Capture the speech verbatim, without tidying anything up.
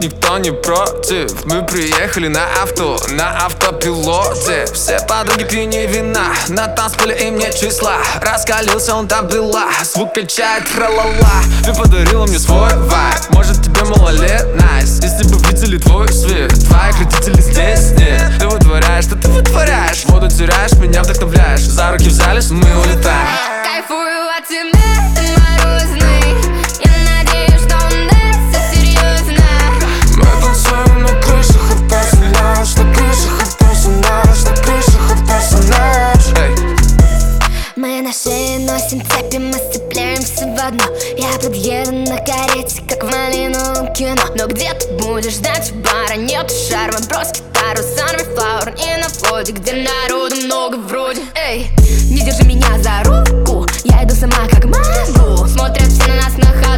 никто не против. Мы приехали на авто, на автопилоте. Все подруги пьяни вина, на танцполе им нет числа. Раскалился он там была, звук качает тра-ла-ла. Ты подарила мне свой вайб, может тебе мало лет, найс. Если бы видели твой свет, твоих родителей здесь нет. Ты вытворяешь, что ты вытворяешь, воду теряешь, меня вдохновляешь. За руки взялись, мы улетаем. Кайфую от тебя, ты морозный. Я надеюсь, что он даст серьезно. Мы танцуем на крышах и персонаж, на крышах и персонаж, на крышах и персонаж. Мы на шее носим цепи, мы сцепляемся в одно. Я подъеду на карете, как в малиновом кино. Но где ты будешь ждать у бара? Нет шарма, брось гитару, sunflower. И на входе, где народу много вроде. Эй, не держи меня за руку, я иду сама как могу. Смотрят все на нас на ходу.